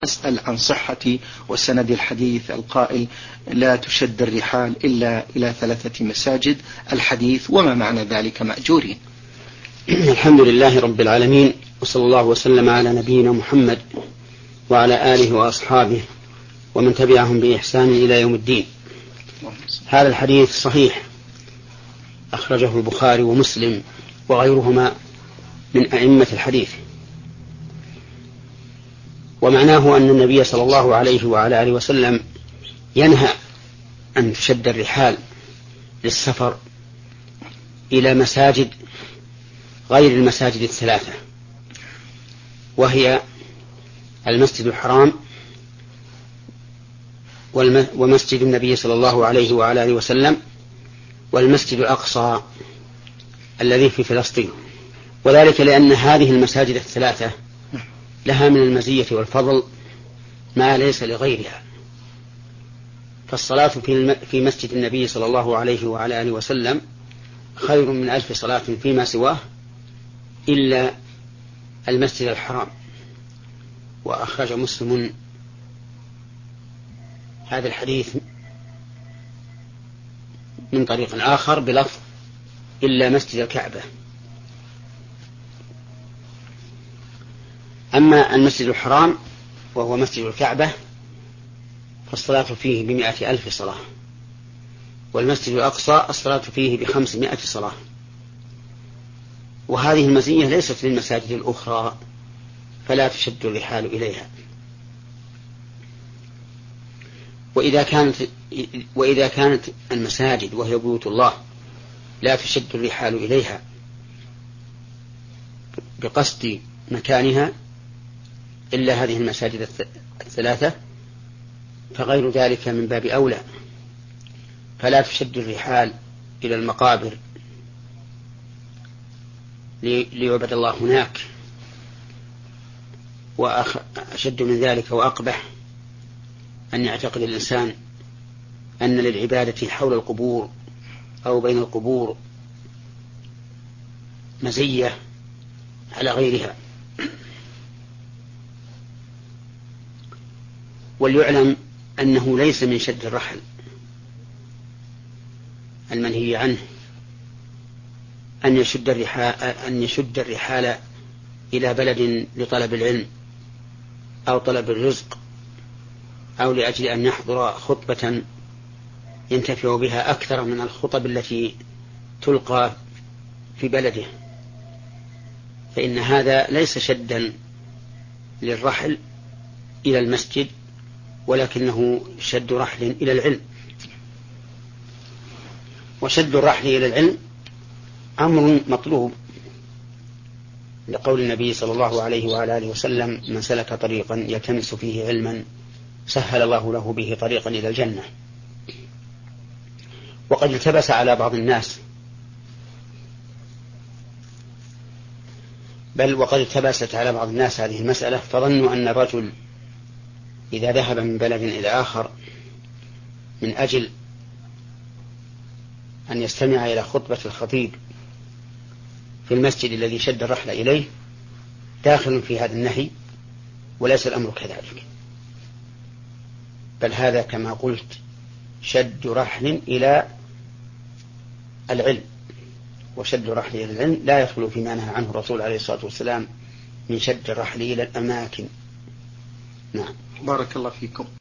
أسأل عن صحة وسند الحديث القائل لا تشد الرحال إلا إلى 3 مساجد، الحديث وما معنى ذلك مأجورين. الحمد لله رب العالمين، وصلى الله وسلم على نبينا محمد وعلى آله وأصحابه ومن تبعهم بإحسان إلى يوم الدين. هذا الحديث صحيح، أخرجه البخاري ومسلم وغيرهما من أئمة الحديث، ومعناه أن النبي صلى الله عليه وعلى آله وسلم ينهى أن تشد الرحال للسفر إلى مساجد غير المساجد 3، وهي المسجد الحرام ومسجد النبي صلى الله عليه وعلى آله وسلم والمسجد الأقصى الذي في فلسطين، وذلك لأن هذه المساجد 3 لها من المزية والفضل ما ليس لغيرها. فالصلاة في مسجد النبي صلى الله عليه وعلى آله وسلم خير من 1000 صلاة فيما سواه إلا المسجد الحرام. وأخرج مسلم هذا الحديث من طريق آخر بلفظ إلا مسجد الكعبة. أما المسجد الحرام وهو مسجد الكعبة فالصلاة فيه ب100,000 صلاة، والمسجد الأقصى الصلاة فيه ب500 صلاة. وهذه المزية ليست للمساجد الأخرى فلا تشد الرحال إليها. وإذا كانت المساجد وهي بيوت الله لا تشد الرحال إليها بقصد مكانها إلا هذه المساجد 3، فغير ذلك من باب أولى. فلا تشد الرحال إلى المقابر ليعبد الله هناك. وأشد من ذلك وأقبح أن يعتقد الإنسان أن للعبادة حول القبور أو بين القبور مزية على غيرها. وليعلم أنه ليس من شد الرحل المنهي عنه أن يشد الرحال إلى بلد لطلب العلم أو طلب الرزق أو لأجل أن يحضر خطبة ينتفع بها أكثر من الخطب التي تلقى في بلده، فإن هذا ليس شدا للرحل إلى المسجد، ولكنه شد رحل إلى العلم. وشد الرحل إلى العلم أمر مطلوب، لقول النبي صلى الله عليه وعلى آله وسلم من سلك طريقا يلتمس فيه علما سهل الله له به طريقا إلى الجنة. وقد التبس على بعض الناس، وقد التبست على بعض الناس هذه المسألة، فظنوا أن الرجل إذا ذهب من بلد إلى آخر من أجل أن يستمع إلى خطبة الخطيب في المسجد الذي شد الرحل إليه داخل في هذا النهي، وليس الأمر كذلك، بل هذا كما قلت شد رحل إلى العلم. وشد الرحل إلى العلم لا يدخل فيما نهى عنه الرسول عليه الصلاة والسلام من شد الرحل إلى الأماكن. نعم. بارك الله فيكم.